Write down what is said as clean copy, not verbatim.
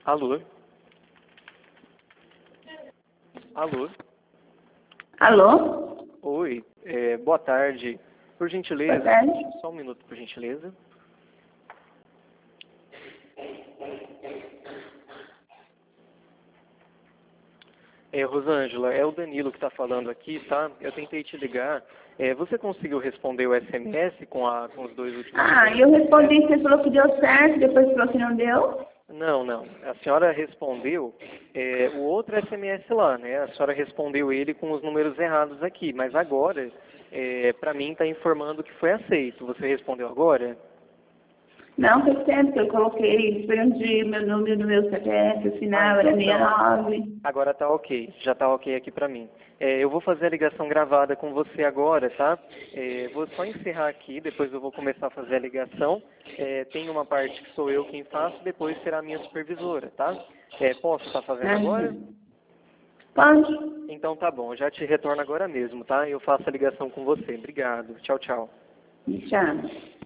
Alô? Alô? Alô? Oi, boa tarde. Por gentileza, Boa tarde. só um minuto, por gentileza. Rosângela, é o Danilo que está falando aqui, tá? Eu tentei te ligar. Você conseguiu responder o SMS com os dois últimos? Eu respondi, você falou que deu certo, depois falou que não deu. Não, não. A senhora respondeu o outro SMS lá, né? A senhora respondeu ele com os números errados aqui, mas agora, para mim, está informando que foi aceito. Você respondeu agora? Não, foi certo, eu coloquei, escondi meu número no meu CPF, o final era 69. Agora tá ok, já tá ok aqui pra mim. Eu vou fazer a ligação gravada com você agora, tá? Vou só encerrar aqui, depois eu vou começar a fazer a ligação. Tem uma parte que sou eu quem faço, depois será a minha supervisora, tá? Posso estar fazendo agora? Pode. Então tá bom, eu já te retorno agora mesmo, tá? Eu faço a ligação com você. Obrigado. Tchau, tchau. Me chama.